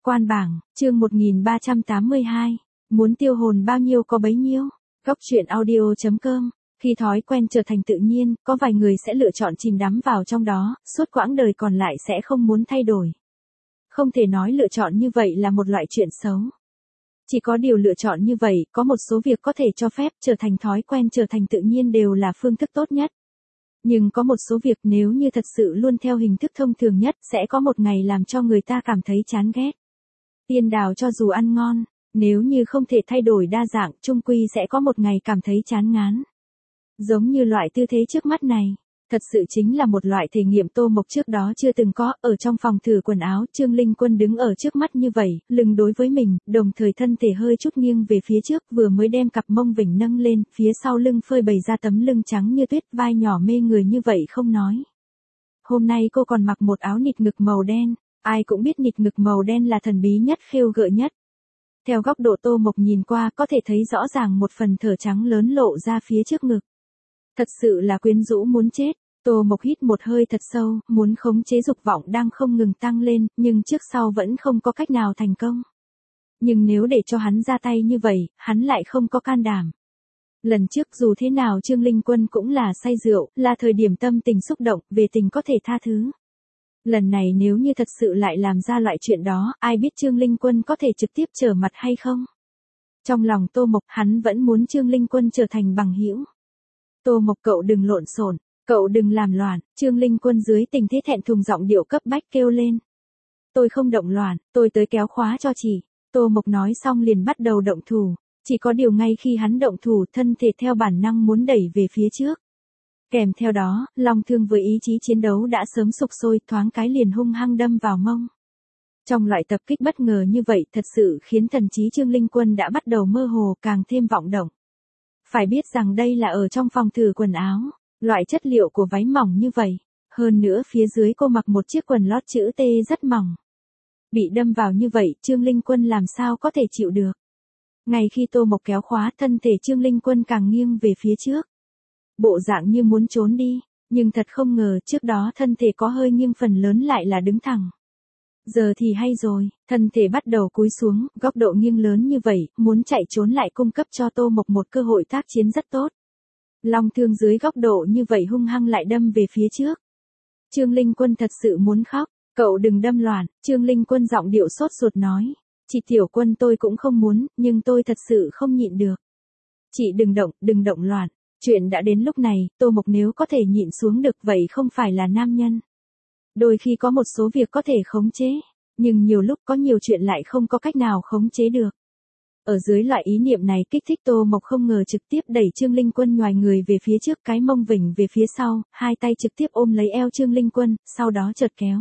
Quan bảng, chương 1382. Muốn tiêu hồn bao nhiêu có bấy nhiêu. Góc truyện audio.com. Khi thói quen trở thành tự nhiên, có vài người sẽ lựa chọn chìm đắm vào trong đó, suốt quãng đời còn lại sẽ không muốn thay đổi. Không thể nói lựa chọn như vậy là một loại chuyện xấu. Chỉ có điều lựa chọn như vậy, có một số việc có thể cho phép trở thành thói quen trở thành tự nhiên đều là phương thức tốt nhất. Nhưng có một số việc nếu như thật sự luôn theo hình thức thông thường nhất sẽ có một ngày làm cho người ta cảm thấy chán ghét. Tiên đào cho dù ăn ngon, nếu như không thể thay đổi đa dạng chung quy sẽ có một ngày cảm thấy chán ngán. Giống như loại tư thế trước mắt này, thật sự chính là một loại thể nghiệm Tô Mộc trước đó chưa từng có. Ở trong phòng thử quần áo, Trương Linh Quân đứng ở trước mắt như vậy, lưng đối với mình, đồng thời thân thể hơi chút nghiêng về phía trước, vừa mới đem cặp mông vểnh nâng lên, phía sau lưng phơi bày ra tấm lưng trắng như tuyết, vai nhỏ mê người như vậy không nói. Hôm nay cô còn mặc một áo nịt ngực màu đen, ai cũng biết nịt ngực màu đen là thần bí nhất, khêu gợi nhất. Theo góc độ Tô Mộc nhìn qua có thể thấy rõ ràng một phần thở trắng lớn lộ ra phía trước ngực. Thật sự là quyến rũ muốn chết. Tô Mộc hít một hơi thật sâu, muốn khống chế dục vọng đang không ngừng tăng lên, nhưng trước sau vẫn không có cách nào thành công. Nhưng nếu để cho hắn ra tay như vậy, hắn lại không có can đảm. Lần trước dù thế nào Trương Linh Quân cũng là say rượu, là thời điểm tâm tình xúc động, về tình có thể tha thứ. Lần này nếu như thật sự lại làm ra loại chuyện đó, ai biết Trương Linh Quân có thể trực tiếp trở mặt hay không? Trong lòng Tô Mộc, hắn vẫn muốn Trương Linh Quân trở thành bằng hữu. Tô Mộc, cậu đừng lộn xộn, cậu đừng làm loạn. Trương Linh Quân dưới tình thế thẹn thùng giọng điệu cấp bách kêu lên. Tôi không động loạn, tôi tới kéo khóa cho chị. Tô Mộc nói xong liền bắt đầu động thủ. Chỉ có điều ngay khi hắn động thủ, thân thể theo bản năng muốn đẩy về phía trước. Kèm theo đó, lòng thương với ý chí chiến đấu đã sớm sục sôi, thoáng cái liền hung hăng đâm vào mông. Trong loại tập kích bất ngờ như vậy thật sự khiến thần trí Trương Linh Quân đã bắt đầu mơ hồ, càng thêm vọng động. Phải biết rằng đây là ở trong phòng thử quần áo, loại chất liệu của váy mỏng như vậy, hơn nữa phía dưới cô mặc một chiếc quần lót chữ T rất mỏng. Bị đâm vào như vậy, Trương Linh Quân làm sao có thể chịu được. Ngay khi Tô Mộc kéo khóa, thân thể Trương Linh Quân càng nghiêng về phía trước. Bộ dạng như muốn trốn đi, nhưng thật không ngờ trước đó thân thể có hơi nghiêng phần lớn lại là đứng thẳng. Giờ thì hay rồi, thân thể bắt đầu cúi xuống, góc độ nghiêng lớn như vậy, muốn chạy trốn lại cung cấp cho Tô Mộc một cơ hội tác chiến rất tốt. Long thương dưới góc độ như vậy hung hăng lại đâm về phía trước. Trương Linh Quân thật sự muốn khóc, cậu đừng đâm loạn. Trương Linh Quân giọng điệu sốt ruột nói. Chị Tiểu Quân, tôi cũng không muốn, nhưng tôi thật sự không nhịn được. Chị đừng động loạn. Chuyện đã đến lúc này, Tô Mộc nếu có thể nhịn xuống được vậy không phải là nam nhân. Đôi khi có một số việc có thể khống chế, nhưng nhiều lúc có nhiều chuyện lại không có cách nào khống chế được. Ở dưới loại ý niệm này kích thích Tô Mộc không ngờ trực tiếp đẩy Trương Linh Quân nhoài người về phía trước, cái mông vểnh về phía sau, hai tay trực tiếp ôm lấy eo Trương Linh Quân, sau đó chợt kéo.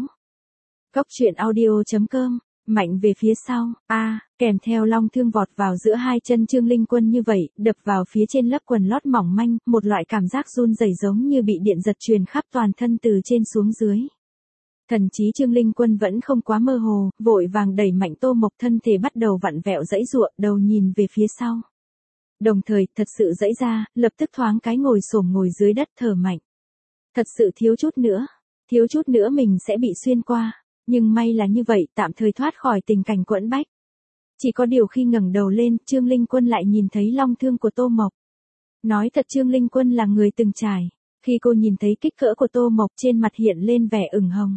Góc truyện audio.com. Mạnh về phía sau, kèm theo long thương vọt vào giữa hai chân Trương Linh Quân như vậy, đập vào phía trên lớp quần lót mỏng manh, một loại cảm giác run rẩy giống như bị điện giật truyền khắp toàn thân từ trên xuống dưới. Thần trí Trương Linh Quân vẫn không quá mơ hồ, vội vàng đẩy mạnh Tô Mộc, thân thể bắt đầu vặn vẹo giãy giụa, đầu nhìn về phía sau. Đồng thời, thật sự giãy ra, lập tức thoáng cái ngồi xổm ngồi dưới đất thở mạnh. Thật sự thiếu chút nữa mình sẽ bị xuyên qua. Nhưng may là như vậy, tạm thời thoát khỏi tình cảnh quẫn bách. Chỉ có điều khi ngẩng đầu lên, Trương Linh Quân lại nhìn thấy long thương của Tô Mộc. Nói thật Trương Linh Quân là người từng trải. Khi cô nhìn thấy kích cỡ của Tô Mộc, trên mặt hiện lên vẻ ửng hồng.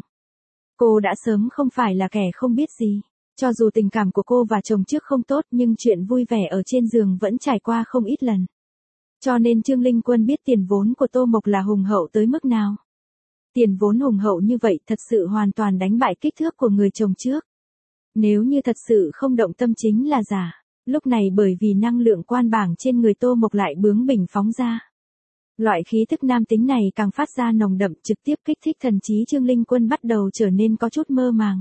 Cô đã sớm không phải là kẻ không biết gì. Cho dù tình cảm của cô và chồng trước không tốt, nhưng chuyện vui vẻ ở trên giường vẫn trải qua không ít lần. Cho nên Trương Linh Quân biết tiền vốn của Tô Mộc là hùng hậu tới mức nào. Tiền vốn hùng hậu như vậy thật sự hoàn toàn đánh bại kích thước của người chồng trước. Nếu như thật sự không động tâm chính là giả. Lúc này bởi vì năng lượng quan bảng trên người Tô Mộc lại bướng bỉnh phóng ra. Loại khí thức nam tính này càng phát ra nồng đậm, trực tiếp kích thích thần trí Trương Linh Quân bắt đầu trở nên có chút mơ màng.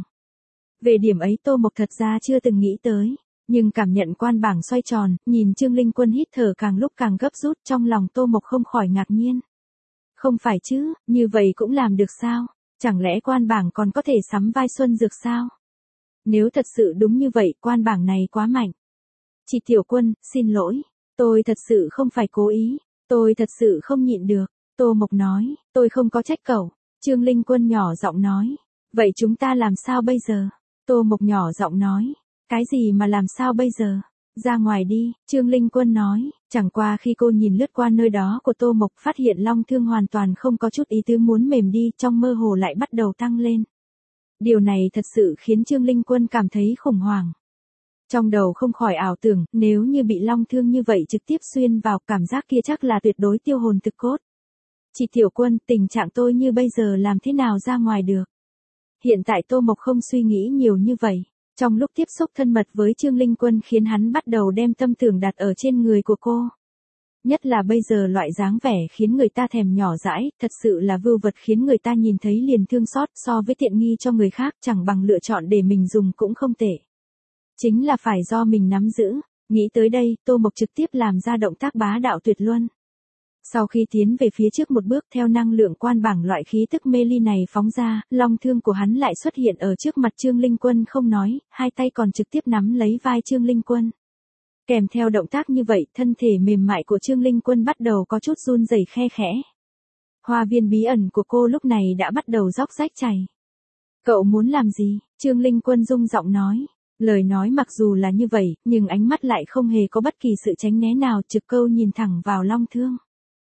Về điểm ấy Tô Mộc thật ra chưa từng nghĩ tới. Nhưng cảm nhận quan bảng xoay tròn, nhìn Trương Linh Quân hít thở càng lúc càng gấp rút, trong lòng Tô Mộc không khỏi ngạc nhiên. Không phải chứ, như vậy cũng làm được sao? Chẳng lẽ quan bảng còn có thể sắm vai Xuân Dược sao? Nếu thật sự đúng như vậy, quan bảng này quá mạnh. Chị Tiểu Quân, xin lỗi. Tôi thật sự không phải cố ý. Tôi thật sự không nhịn được. Tô Mộc nói, tôi không có trách cậu. Trương Linh Quân nhỏ giọng nói. Vậy chúng ta làm sao bây giờ? Tô Mộc nhỏ giọng nói. Cái gì mà làm sao bây giờ? Ra ngoài đi, Trương Linh Quân nói, chẳng qua khi cô nhìn lướt qua nơi đó của Tô Mộc phát hiện long thương hoàn toàn không có chút ý tứ muốn mềm đi, trong mơ hồ lại bắt đầu tăng lên. Điều này thật sự khiến Trương Linh Quân cảm thấy khủng hoảng. Trong đầu không khỏi ảo tưởng, nếu như bị long thương như vậy trực tiếp xuyên vào, cảm giác kia chắc là tuyệt đối tiêu hồn thực cốt. Chị Tiểu Quân, tình trạng tôi như bây giờ làm thế nào ra ngoài được? Hiện tại Tô Mộc không suy nghĩ nhiều như vậy. Trong lúc tiếp xúc thân mật với Trương Linh Quân khiến hắn bắt đầu đem tâm tưởng đặt ở trên người của cô. Nhất là bây giờ loại dáng vẻ khiến người ta thèm nhỏ dãi, thật sự là vưu vật khiến người ta nhìn thấy liền thương xót, so với tiện nghi cho người khác chẳng bằng lựa chọn để mình dùng cũng không tệ. Chính là phải do mình nắm giữ. Nghĩ tới đây, Tô Mộc trực tiếp làm ra động tác bá đạo tuyệt luân. Sau khi tiến về phía trước một bước theo năng lượng quan bảng loại khí tức mê ly này phóng ra, long thương của hắn lại xuất hiện ở trước mặt Trương Linh Quân không nói, hai tay còn trực tiếp nắm lấy vai Trương Linh Quân. Kèm theo động tác như vậy, thân thể mềm mại của Trương Linh Quân bắt đầu có chút run rẩy khe khẽ. Hoa viên bí ẩn của cô lúc này đã bắt đầu róc rách chảy. Cậu muốn làm gì? Trương Linh Quân rung giọng nói. Lời nói mặc dù là như vậy, nhưng ánh mắt lại không hề có bất kỳ sự tránh né nào, trực câu nhìn thẳng vào long thương.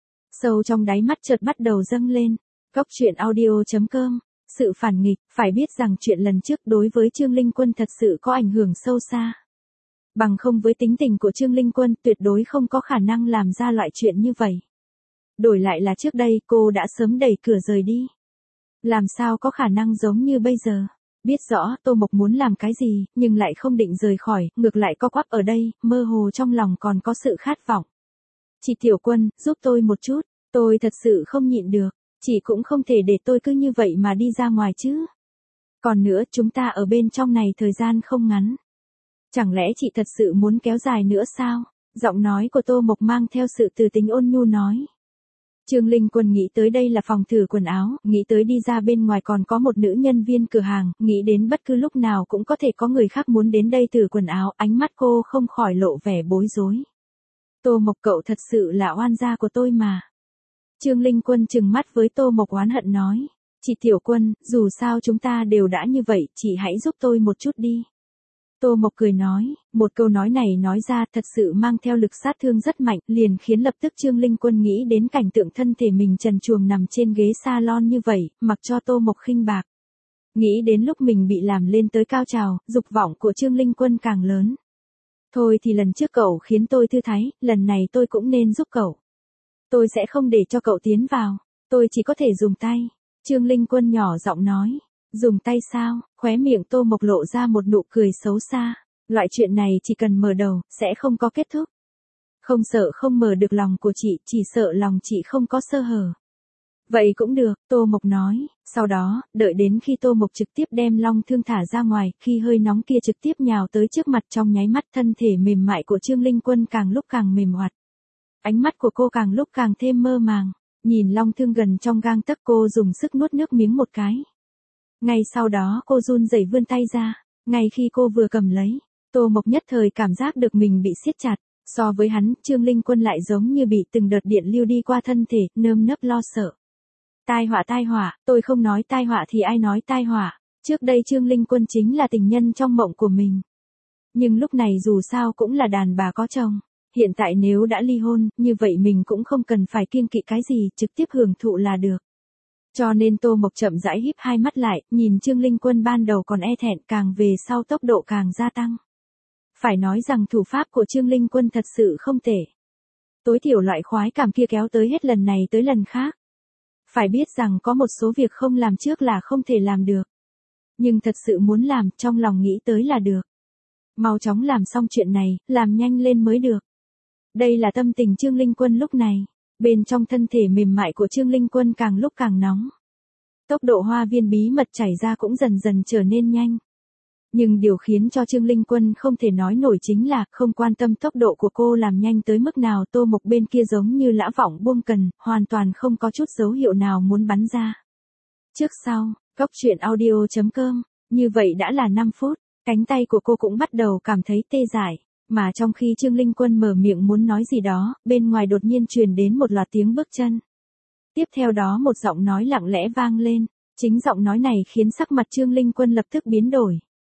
Sâu trong đáy mắt chợt bắt đầu dâng lên. Góc truyện audio.com. Sự phản nghịch, phải biết rằng chuyện lần trước đối với Trương Linh Quân thật sự có ảnh hưởng sâu xa. Bằng không với tính tình của Trương Linh Quân tuyệt đối không có khả năng làm ra loại chuyện như vậy. Đổi lại là trước đây cô đã sớm đẩy cửa rời đi. Làm sao có khả năng giống như bây giờ. Biết rõ Tô Mộc muốn làm cái gì, nhưng lại không định rời khỏi, ngược lại co quắp ở đây, mơ hồ trong lòng còn có sự khát vọng. Chị Tiểu Quân, giúp tôi một chút, tôi thật sự không nhịn được, chị cũng không thể để tôi cứ như vậy mà đi ra ngoài chứ. Còn nữa chúng ta ở bên trong này thời gian không ngắn. Chẳng lẽ chị thật sự muốn kéo dài nữa sao? Giọng nói của Tô Mộc mang theo sự từ tính ôn nhu nói. Trương Linh Quân nghĩ tới đây là phòng thử quần áo, nghĩ tới đi ra bên ngoài còn có một nữ nhân viên cửa hàng, nghĩ đến bất cứ lúc nào cũng có thể có người khác muốn đến đây thử quần áo, ánh mắt cô không khỏi lộ vẻ bối rối. Tô Mộc cậu thật sự là oan gia của tôi mà. Trương Linh Quân trừng mắt với Tô Mộc oán hận nói. Chị Tiểu Quân, dù sao chúng ta đều đã như vậy, chị hãy giúp tôi một chút đi. Tô Mộc cười nói, một câu nói này nói ra thật sự mang theo lực sát thương rất mạnh, liền khiến lập tức Trương Linh Quân nghĩ đến cảnh tượng thân thể mình trần truồng nằm trên ghế salon như vậy, mặc cho Tô Mộc khinh bạc. Nghĩ đến lúc mình bị làm lên tới cao trào, dục vọng của Trương Linh Quân càng lớn. Thôi thì lần trước cậu khiến tôi thư thái, lần này tôi cũng nên giúp cậu. Tôi sẽ không để cho cậu tiến vào, tôi chỉ có thể dùng tay. Trương Linh Quân nhỏ giọng nói. Dùng tay sao? Khóe miệng Tô Mộc lộ ra một nụ cười xấu xa. Loại chuyện này chỉ cần mở đầu, sẽ không có kết thúc. Không sợ không mở được lòng của chị, chỉ sợ lòng chị không có sơ hở. Vậy cũng được, Tô Mộc nói. Sau đó, đợi đến khi Tô Mộc trực tiếp đem long thương thả ra ngoài, khi hơi nóng kia trực tiếp nhào tới trước mặt trong nháy mắt thân thể mềm mại của Trương Linh Quân càng lúc càng mềm hoạt. Ánh mắt của cô càng lúc càng thêm mơ màng. Nhìn long thương gần trong gang tấc cô dùng sức nuốt nước miếng một cái. Ngay sau đó cô run rẩy vươn tay ra, ngay khi cô vừa cầm lấy, Tô Mộc nhất thời cảm giác được mình bị siết chặt, so với hắn, Trương Linh Quân lại giống như bị từng đợt điện lưu đi qua thân thể, nơm nớp lo sợ. Tai họa, tôi không nói tai họa thì ai nói tai họa, trước đây Trương Linh Quân chính là tình nhân trong mộng của mình. Nhưng lúc này dù sao cũng là đàn bà có chồng, hiện tại nếu đã ly hôn, như vậy mình cũng không cần phải kiêng kỵ cái gì, trực tiếp hưởng thụ là được. Cho nên Tô Mộc chậm rãi híp hai mắt lại, nhìn Trương Linh Quân ban đầu còn e thẹn càng về sau tốc độ càng gia tăng. Phải nói rằng thủ pháp của Trương Linh Quân thật sự không tệ. Tối thiểu loại khoái cảm kia kéo tới hết lần này tới lần khác. Phải biết rằng có một số việc không làm trước là không thể làm được. Nhưng thật sự muốn làm, trong lòng nghĩ tới là được. Mau chóng làm xong chuyện này, làm nhanh lên mới được. Đây là tâm tình Trương Linh Quân lúc này. Bên trong thân thể mềm mại của Trương Linh Quân càng lúc càng nóng. Tốc độ hoa viên bí mật chảy ra cũng dần dần trở nên nhanh. Nhưng điều khiến cho Trương Linh Quân không thể nói nổi chính là không quan tâm tốc độ của cô làm nhanh tới mức nào, Tô Mộc bên kia giống như lã vọng buông cần, hoàn toàn không có chút dấu hiệu nào muốn bắn ra. Trước sau, góc truyện audio.com, như vậy đã là 5 phút, cánh tay của cô cũng bắt đầu cảm thấy tê dại. Mà trong khi Trương Linh Quân mở miệng muốn nói gì đó, bên ngoài đột nhiên truyền đến một loạt tiếng bước chân. Tiếp theo đó một giọng nói lặng lẽ vang lên, chính giọng nói này khiến sắc mặt Trương Linh Quân lập tức biến đổi.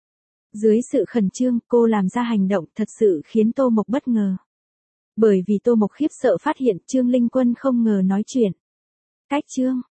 Dưới sự khẩn trương, cô làm ra hành động thật sự khiến Tô Mộc bất ngờ. Bởi vì Tô Mộc khiếp sợ phát hiện Trương Linh Quân không ngờ nói chuyện. Cách Trương